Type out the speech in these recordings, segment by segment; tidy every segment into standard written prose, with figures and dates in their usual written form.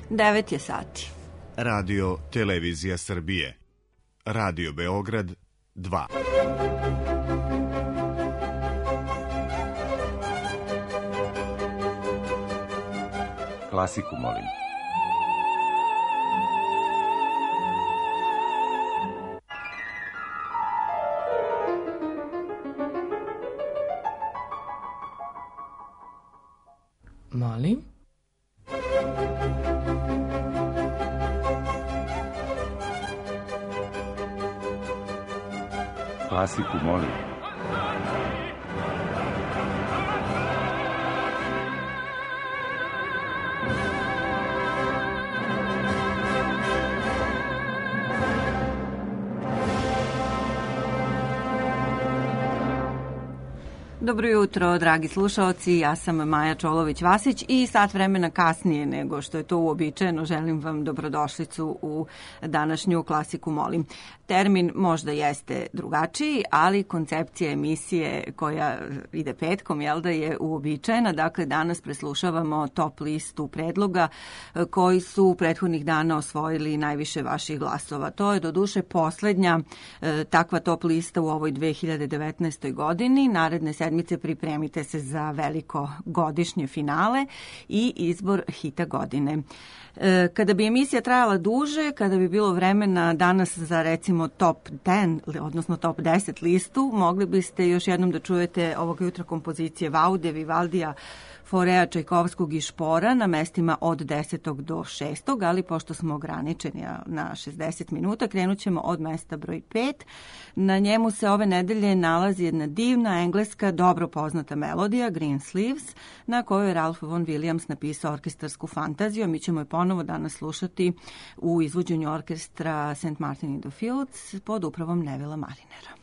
9 je sati. Radio Televizija Srbije. Radio Beograd 2. Klasiku molim. Molim? Klasiku molim. Dobro jutro, dragi slušaoci, ja sam Maja Čolović-Vasić i sat vremena kasnije nego što je to uobičajeno želim vam dobrodošlicu u današnju Klasiku molim. Termin možda jeste drugačiji, ali koncepcija emisije koja ide petkom, jel da je uobičajena. Dakle, danas preslušavamo top listu predloga koji su prethodnih dana osvojili najviše vaših glasova. To je doduše poslednja takva top lista u ovoj 2019. godini. Naredne sedmice pripremite se za veliko godišnje finale i izbor hita godine. Kada bi emisija trajala duže, kada bi bilo vremena danas za recimo top 10, odnosno top 10 listu, mogli biste još jednom da čujete ovog jutra kompozicije Vaude, Vivaldija, Forea, Čajkovskog i Špora na mestima od 10. do 6. ali pošto smo ograničeni na 60 minuta, krenut ćemo od mesta broj 5. Na njemu se ove nedelje nalazi jedna divna engleska, dobro poznata melodija, Green Sleeves, na kojoj je Ralph Vaughan Williams napisao orkestarsku fantaziju. Mi ćemo je ponovo danas slušati u izvođenju orkestra St. Martin in the Fields pod upravom Nevilla Marinera.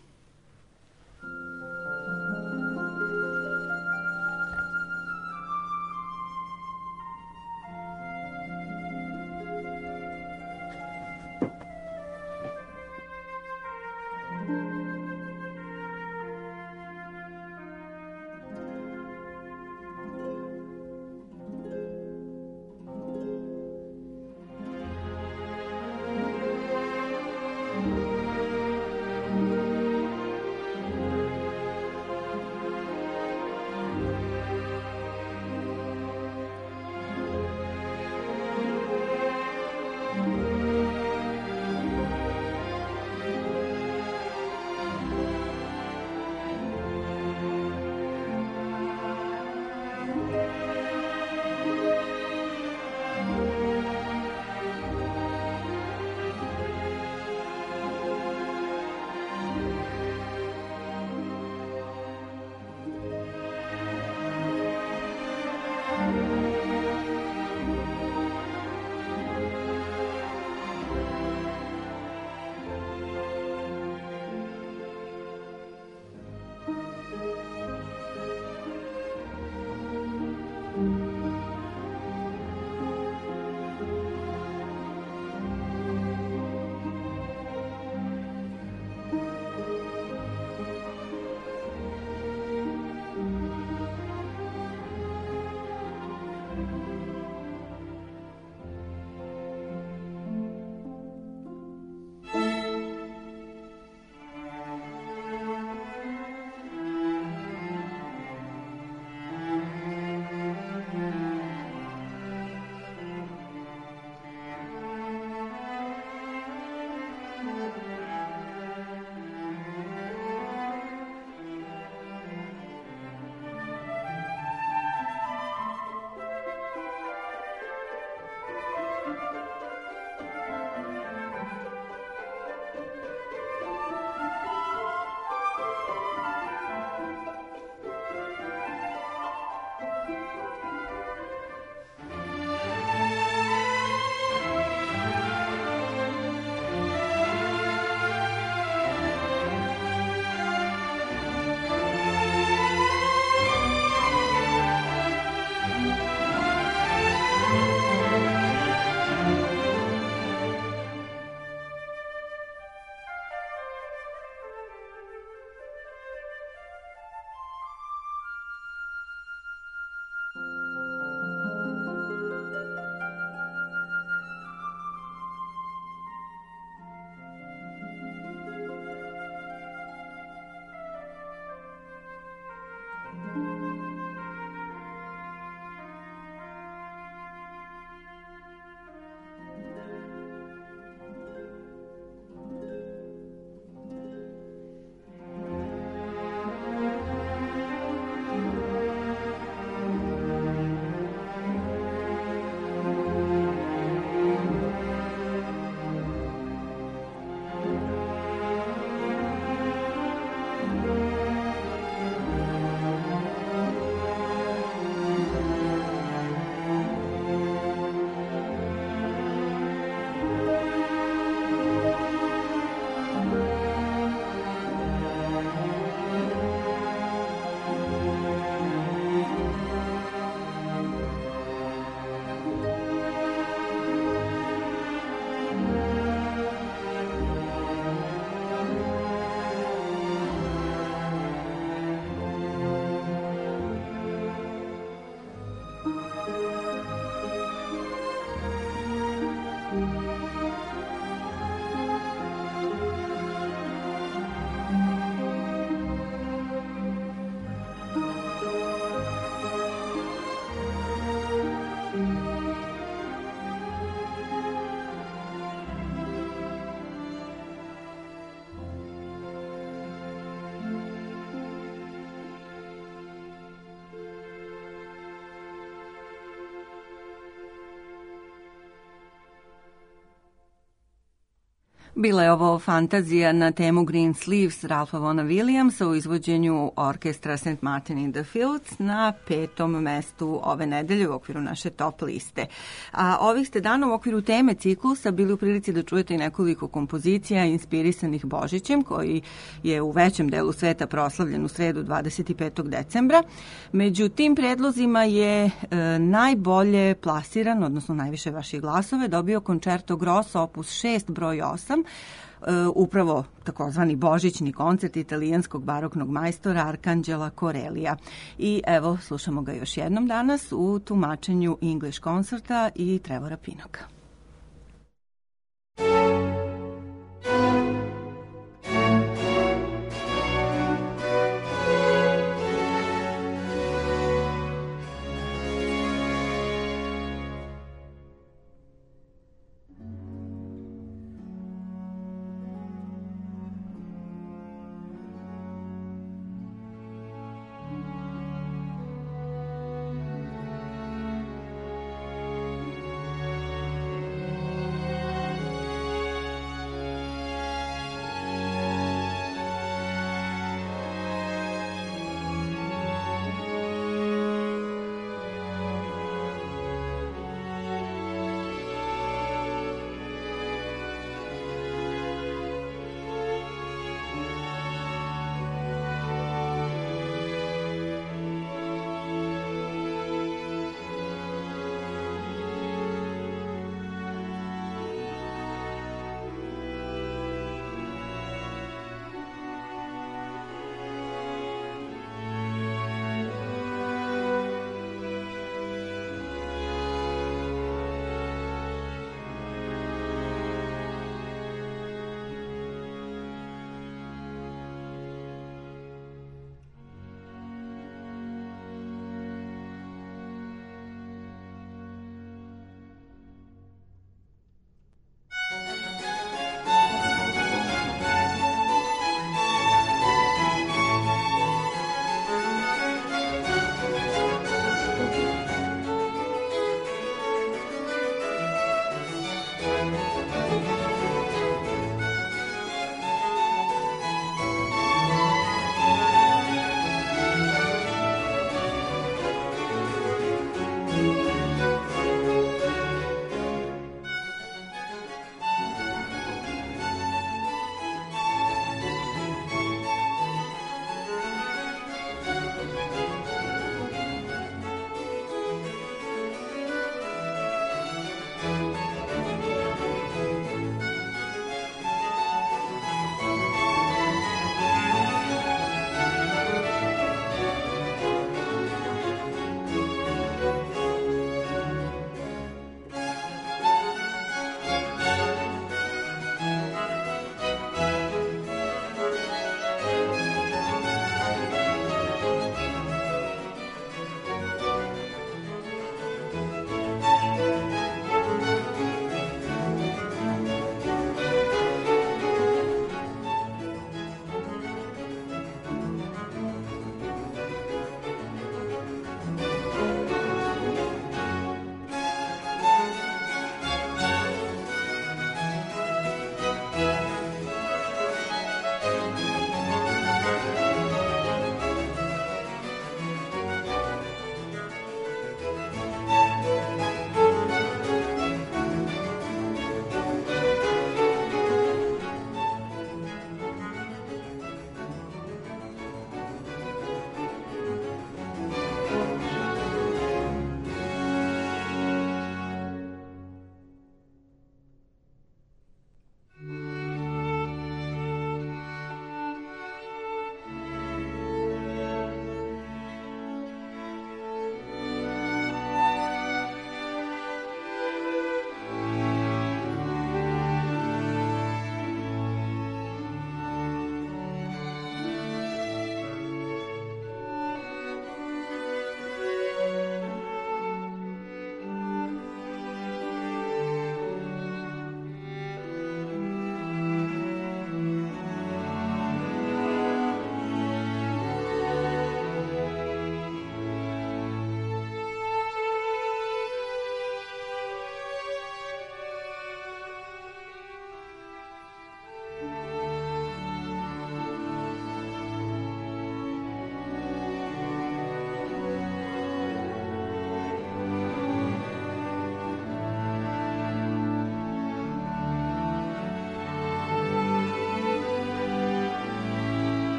Bila je ovo fantazija na temu Green Sleeves Ralpha Vaughna Williamsa u izvođenju orkestra St. Martin in the Fields na 5. mestu ove nedelje u okviru naše top liste. A ovih ste dana u okviru teme ciklusa bili u prilici da čujete i nekoliko kompozicija inspirisanih Božićem, koji je u većem delu sveta proslavljen u sredu 25. decembra. Među tim predlozima je najbolje plasiran, odnosno najviše vaših glasove, dobio Concerto Grosso opus 6 broj 8, upravo takozvani božićni koncert italijanskog baroknog majstora Arkanđela Corellija. I evo, slušamo ga još jednom danas u tumačenju English Concerta i Trevora Pinoka.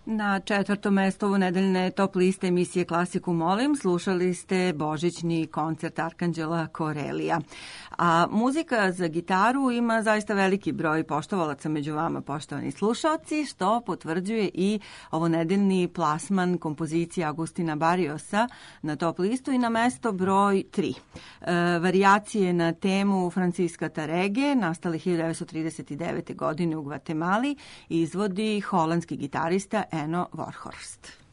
Na 4. mesto ovo nedeljne top liste emisije Klasiku molim slušali ste božićni koncert Arkanđela Korelija. A muzika za gitaru ima zaista veliki broj poštovalaca među vama, poštovani slušaoci, što potvrđuje i ovo nedeljni plasman kompozicije Agustina Barriosa na top listu i na mesto broj 3. Varijacije na temu Francisca Tarege, nastale 1939. godine u Gvatemali, izvodi holandski gitarista Eno Vorhorst.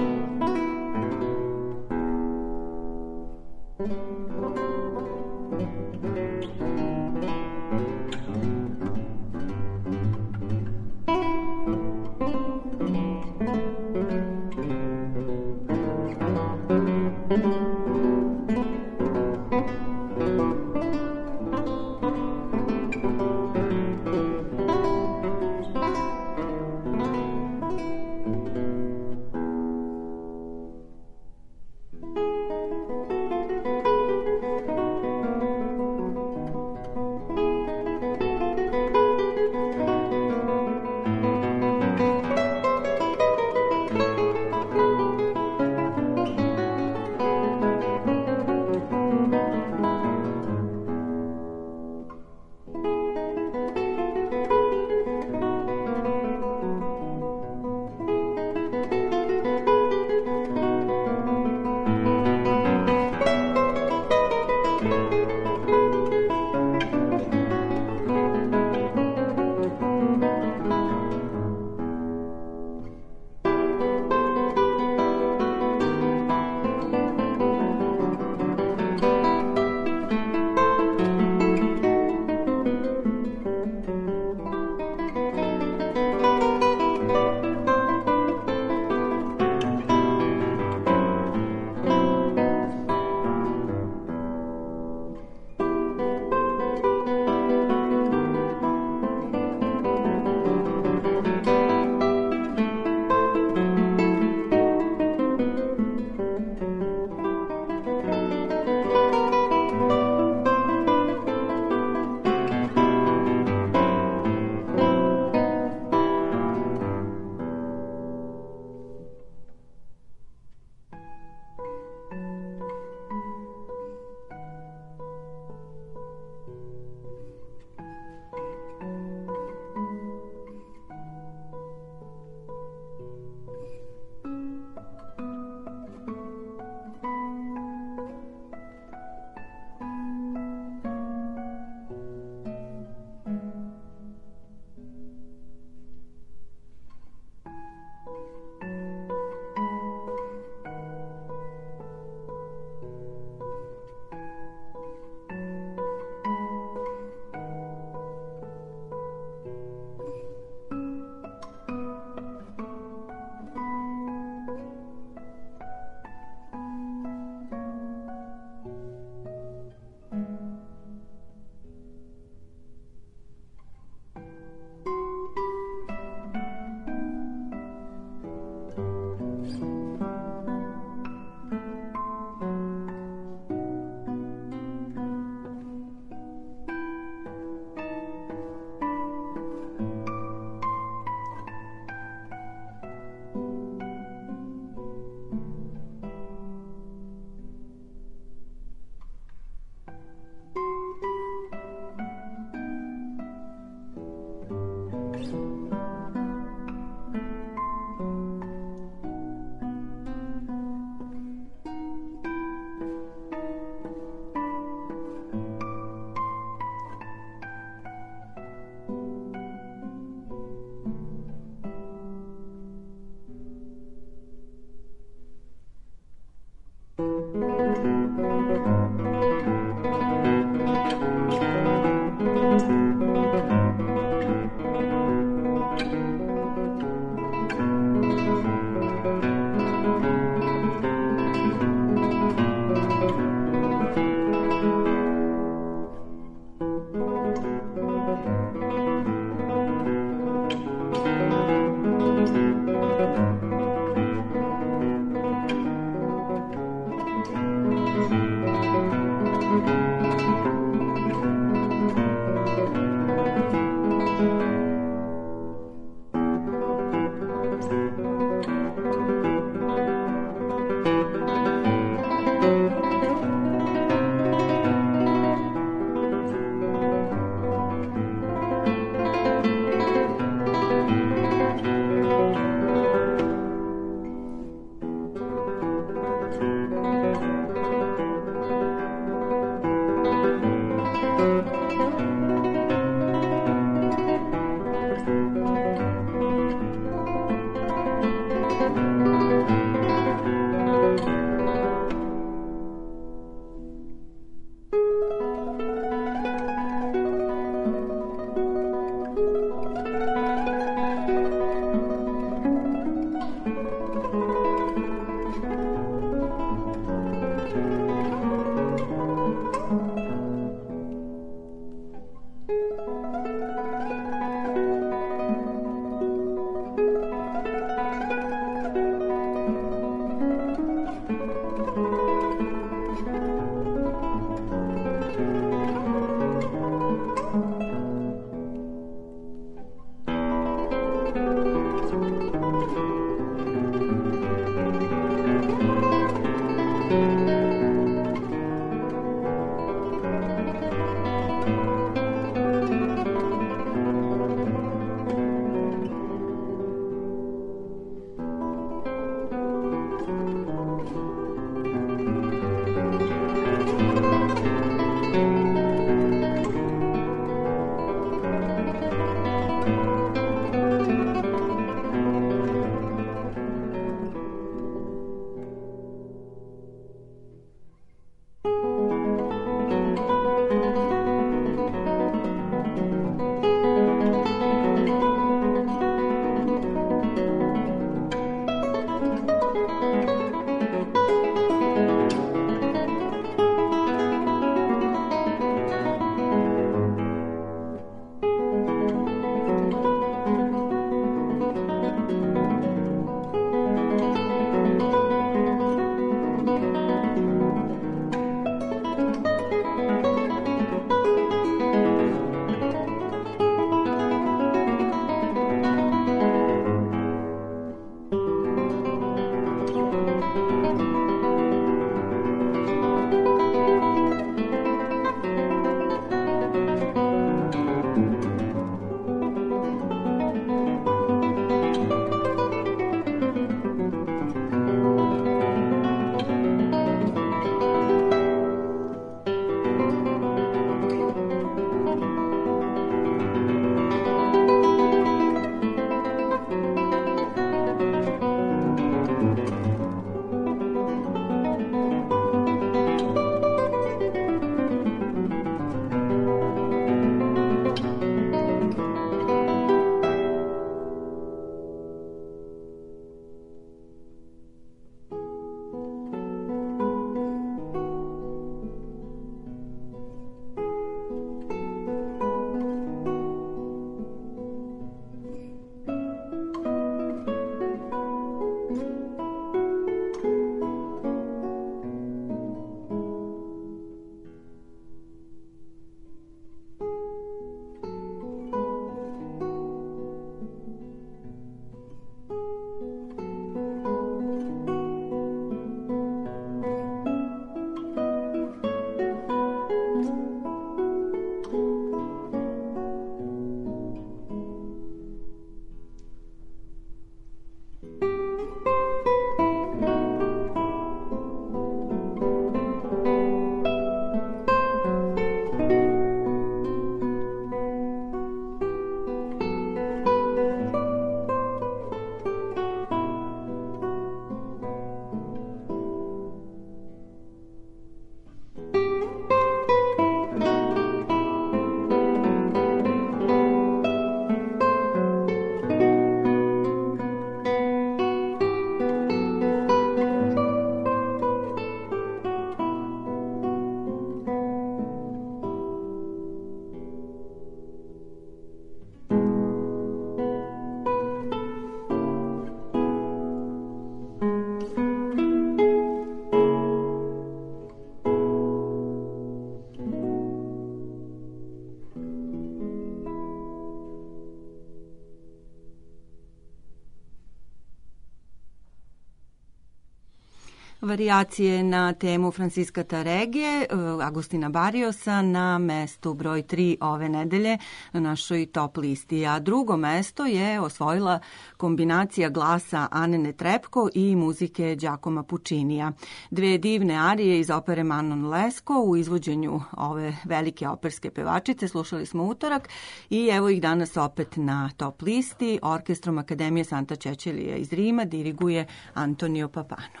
Varijacije na temu Francisca Tarregije, Agustina Barriosa na mestu broj 3 ove nedelje na našoj top listi. A drugo mesto je osvojila kombinacija glasa Ane Netrebko i muzike Giacomo Puccinija. Dve divne arije iz opere Manon Lescaut u izvođenju ove velike operske pevačice slušali smo utorak i evo ih danas opet na top listi. Orkestrom Akademije Santa Cecilija iz Rima diriguje Antonio Papano.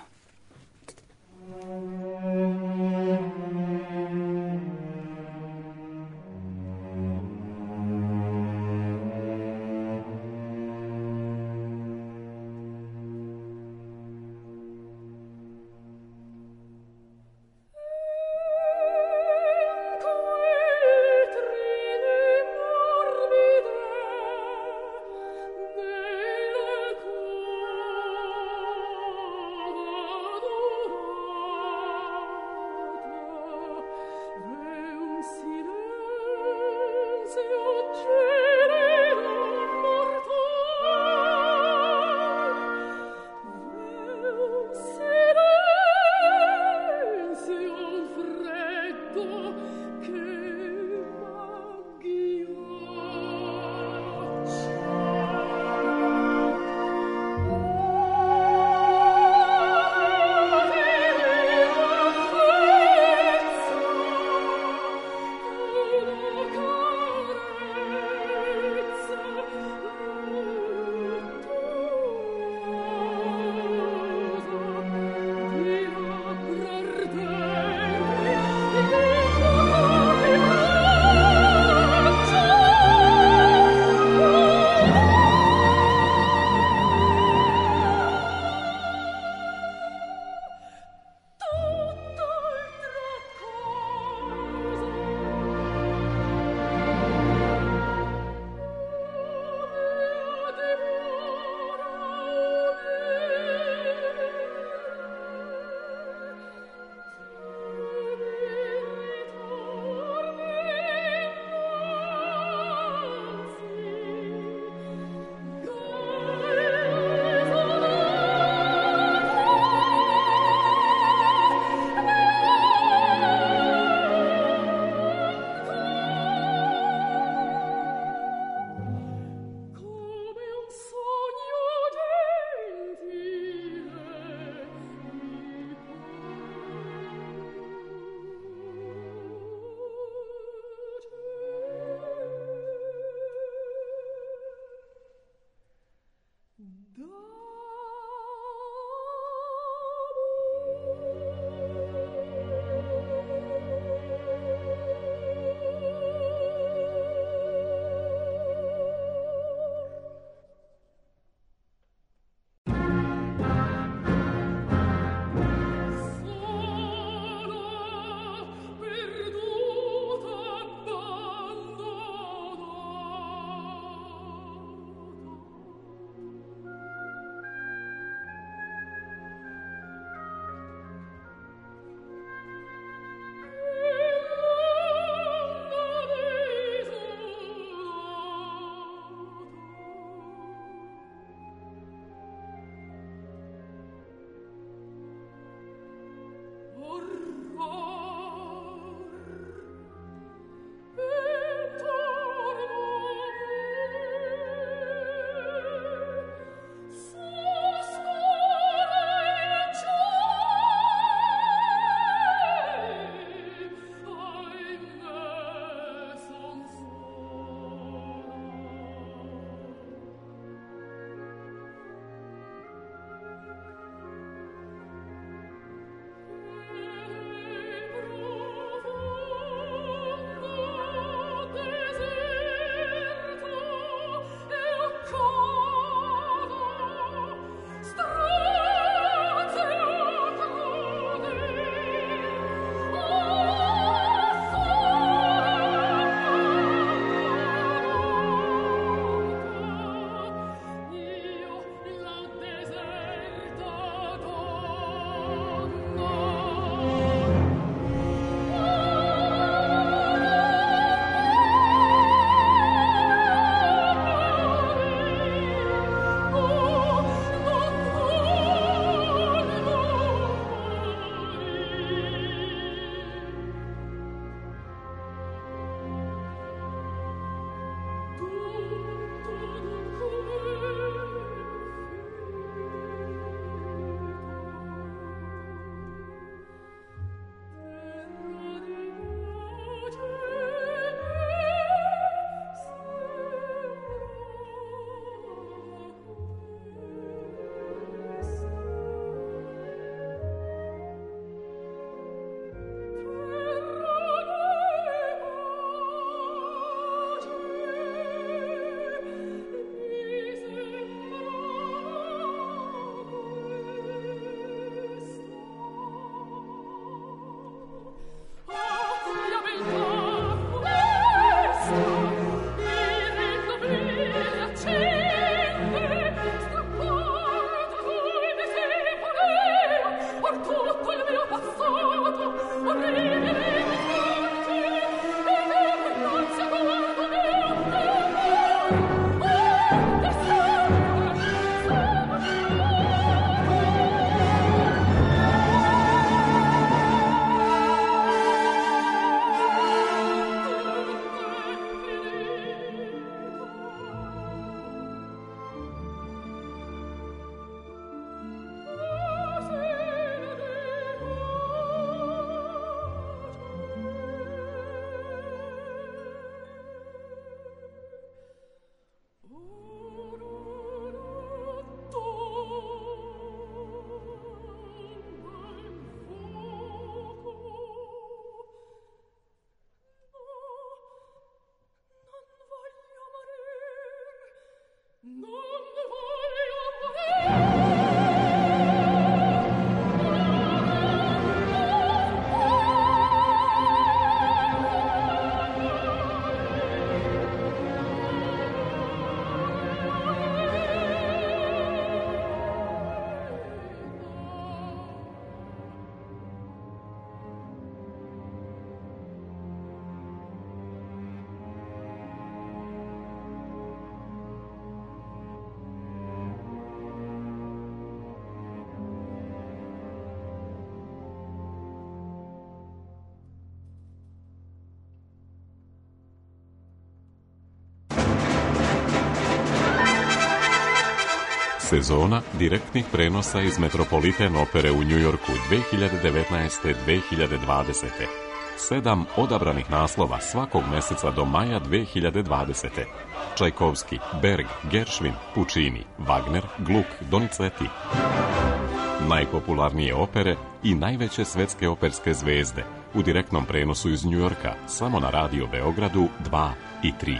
Sezona direktnih prenosa iz Metropolitan opere u Njujorku 2019-2020. 7 odabranih naslova svakog meseca do maja 2020. Čajkovski, Berg, Gershwin, Puccini, Wagner, Gluck, Donizetti. Najpopularnije opere i najveće svetske operske zvezde u direktnom prenosu iz Njujorka samo na Radio Beogradu 2 i 3.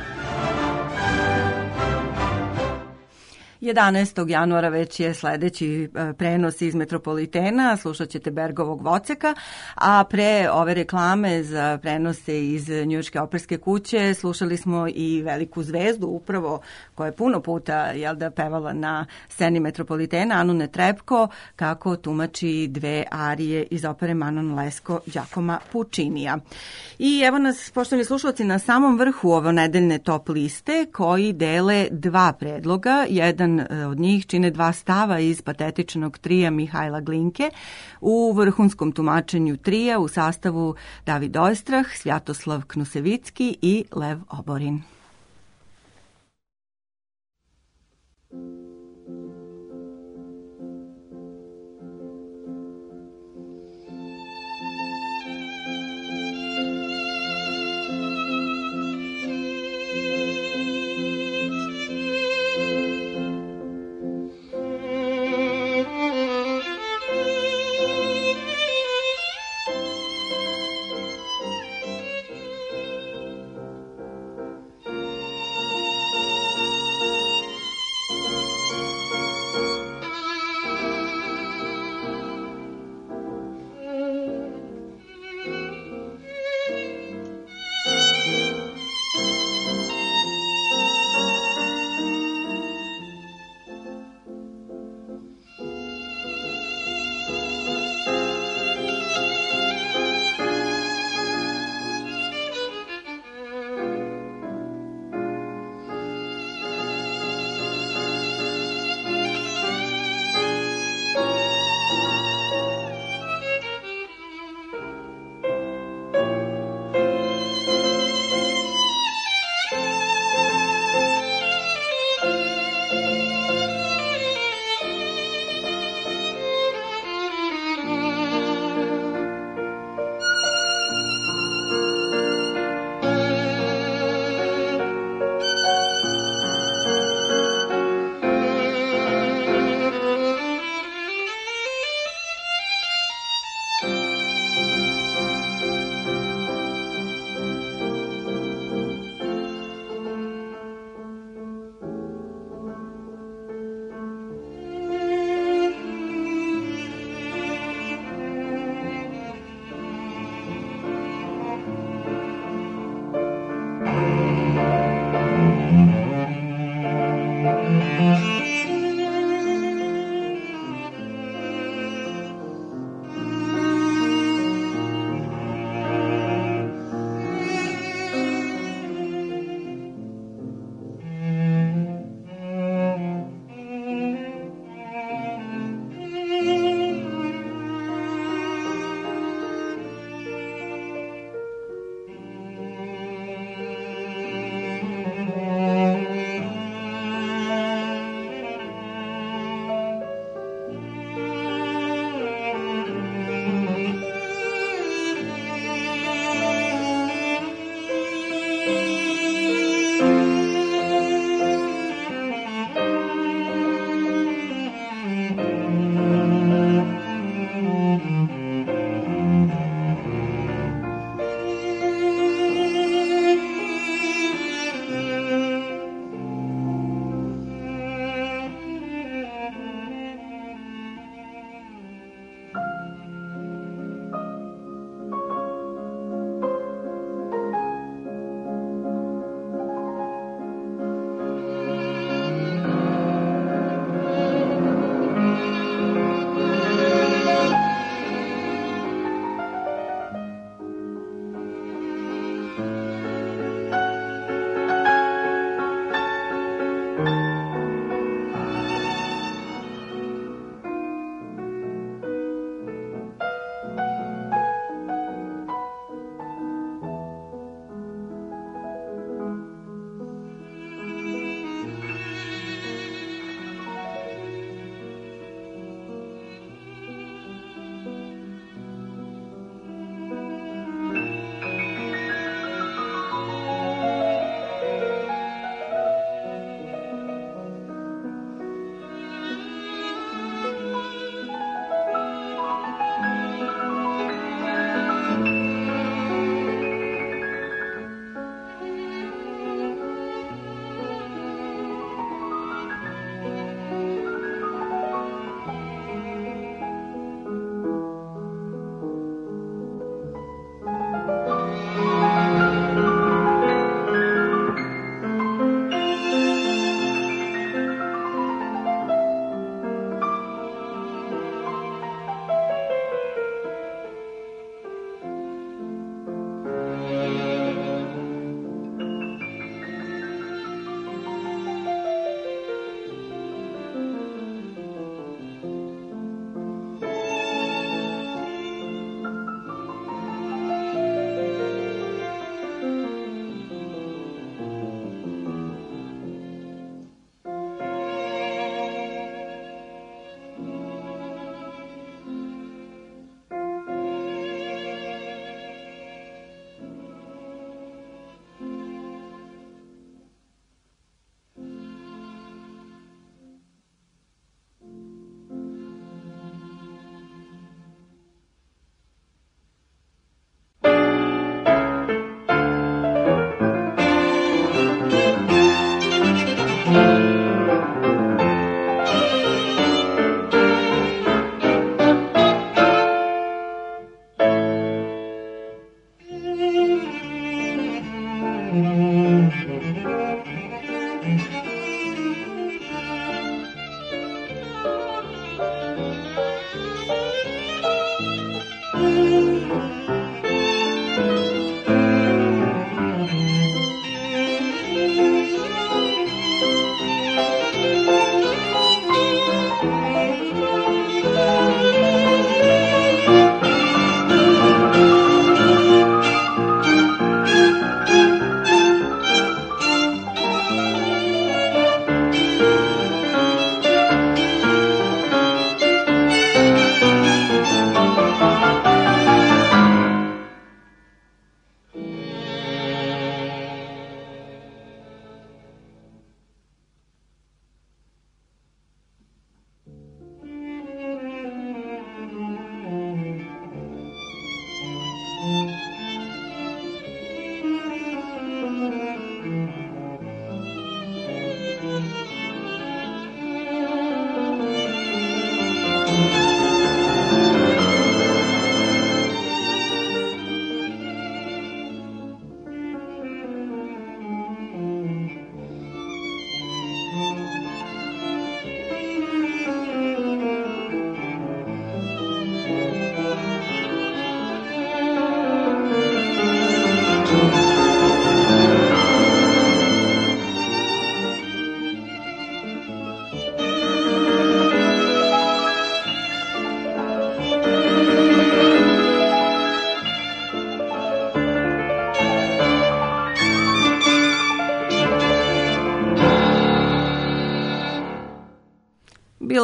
11. januara već je sledeći prenos iz Metropolitena, slušat ćete Bergovog Voceka, a pre ove reklame za prenose iz Njujorške operske kuće slušali smo i veliku zvezdu upravo koja je puno puta pevala na sceni Metropolitena, Anu Netrebko, kako tumači dve arije iz opere Manon Lescaut Giacoma Puccinija. I evo nas, poštovani slušalci, na samom vrhu ovo nedeljne top liste koji dele dva predloga. Jedan od njih čine dva stava iz patetičnog trija Mihajla Glinke u vrhunskom tumačenju trija u sastavu David Oestrah, Svjatoslav Knusevicki i Lev Oborin.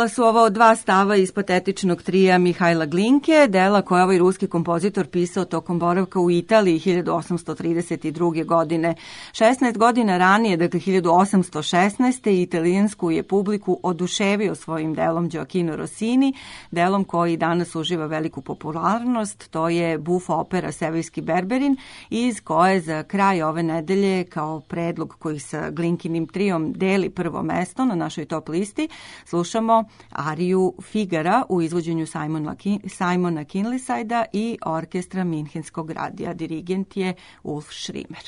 Bila su ovo dva stava iz patetičnog trija Mihajla Glinke, dela koje je ovaj ruski kompozitor pisao tokom boravka u Italiji 1832. godine. 16 godina ranije, dakle 1816. italijansku je publiku oduševio svojim delom Gioacchino Rossini, delom koji danas uživa veliku popularnost, to je buf opera Sevojski Berberin, iz koje za kraj ove nedelje, kao predlog koji sa Glinkinim trijom deli prvo mesto na našoj top listi, slušamo ariju Figara u izvođenju Simona Kinleysida i orkestra Minhenskog radija. Dirigent je Ulf Schirmer.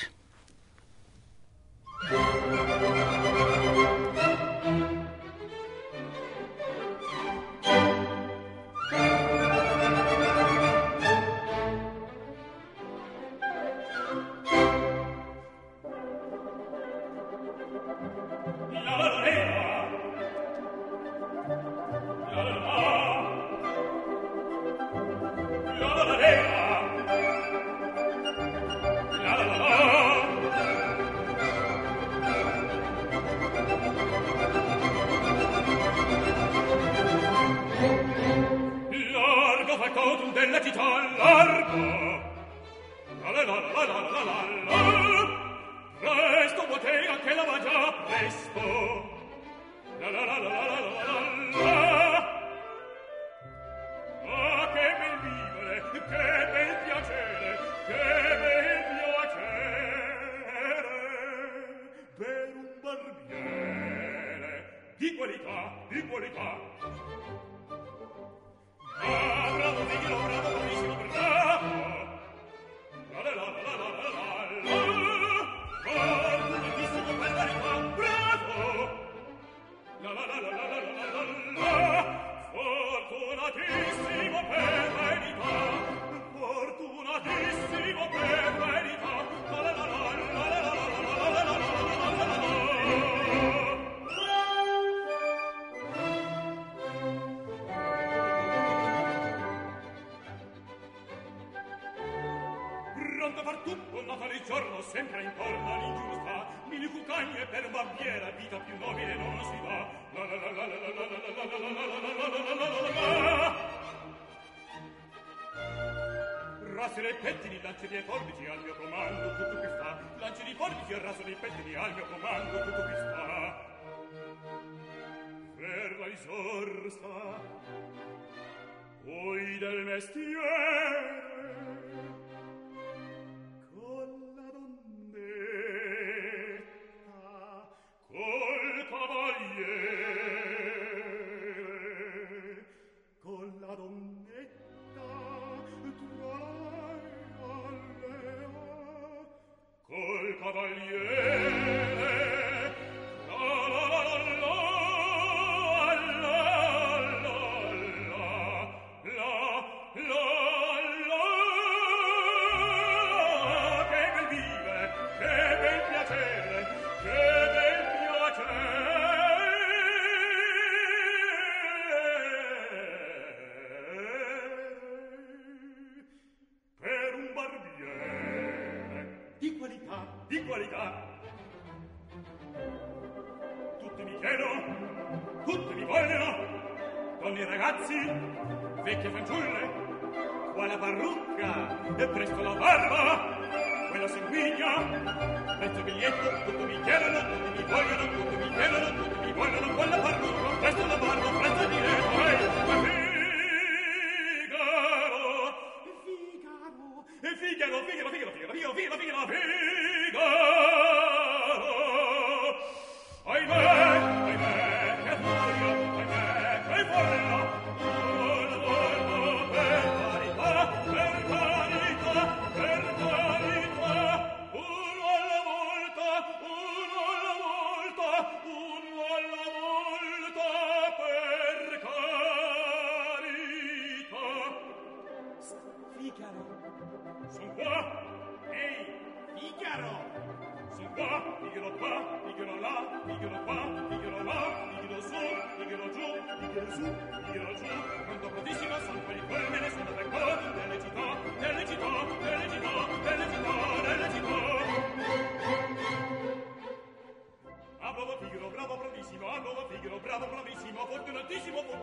Bravo, bravissimo, fortunatissimo,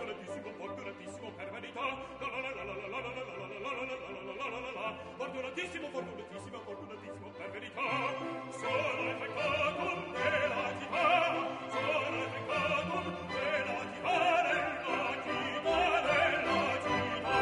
fortunatissimo, fortunatissimo, fortunatissimo, per verità. Sono il peccatum della città, sono il peccatum della città, della città, della città,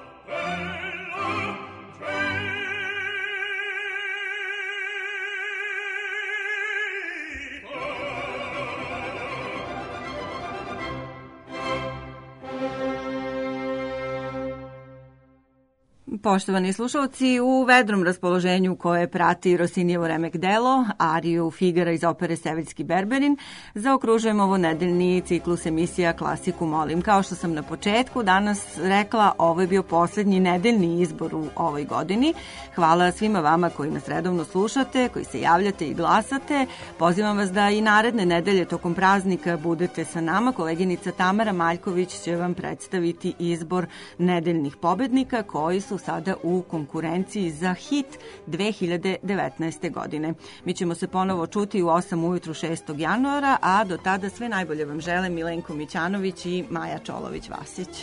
Poštovani slušalci, u vedrom raspoloženju koje prati Rosinijevo remek delo, ariju Figara iz opere Seviljski Berberin, zaokružujemo ovo nedeljni ciklus emisija Klasiku molim. Kao što sam na početku danas rekla, ovo je bio poslednji nedeljni izbor u ovoj godini. Hvala svima vama koji nas redovno slušate, koji se javljate i glasate. Pozivam vas da i naredne nedelje tokom praznika budete sa nama. Koleginica Tamara Maljković će vam predstaviti izbor nedeljnih pobednika koji su sada u konkurenciji za hit 2019. godine. Mi ćemo se ponovo čuti u 8 ujutru 6. januara, a do tada sve najbolje vam žele Milenko Mićanović i Maja Čolović-Vasić.